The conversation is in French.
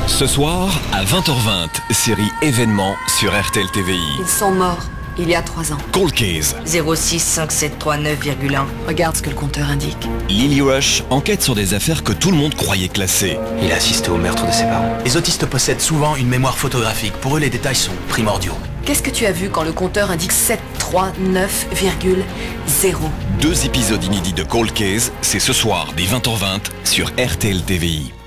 Ce soir, à 20h20, série événement sur RTL TVI. Ils sont morts, il y a 3 ans. Cold Case. 06573,9,1. Regarde ce que le compteur indique. Lily Rush enquête sur des affaires que tout le monde croyait classées. Il a assisté au meurtre de ses parents. Les autistes possèdent souvent une mémoire photographique. Pour eux, les détails sont primordiaux. Qu'est-ce que tu as vu quand le compteur indique 739,0? 2 épisodes inédits de Cold Case, c'est ce soir dès 20h20 sur RTL TVI.